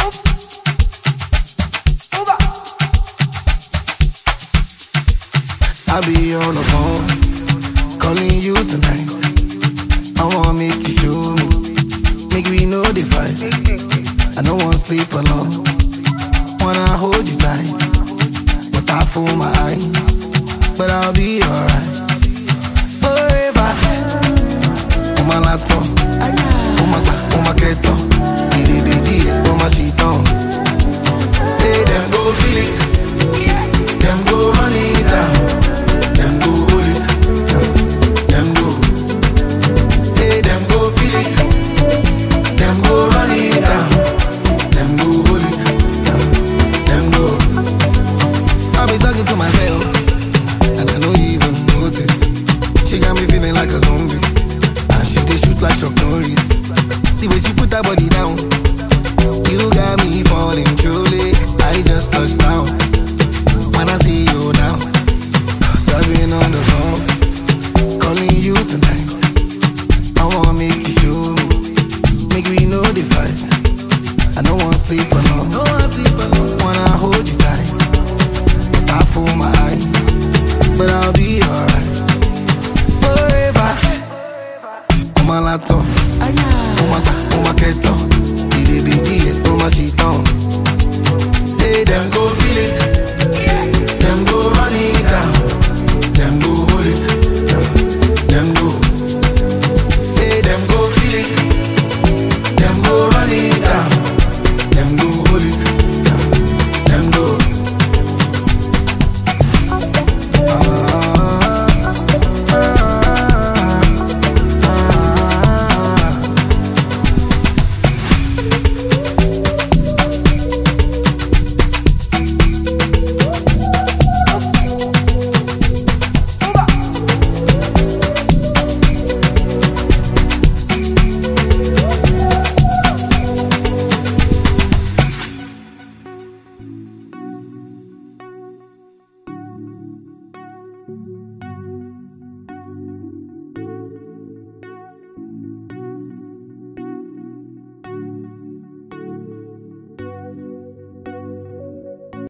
I'll be on the phone, calling you tonight. I wanna make you show me, make we know the fight. I don't wanna sleep alone, wanna hold you tight, but I fool my eyes, but I'll be alright. Forever, on my laptop, on my keto, on my sheet on. Say them go feel it, them go run it down. Them go hold it, them go. Say them go feel it, them go run it down. Them go hold it, them go. I'll be talking to myself, and I don't even notice. She got me feeling like a zombie, and she dey shoot like Chuck Norris. The way she put her body down, you got me falling truly. I just touched down, when I see you now. I've been on the phone, calling you tonight. I wanna make you show me, make we know the fight. I don't wanna sleep alone, wanna hold you tight. I fool my eyes, but I'll be alright. Forever, on my laptop, on my back.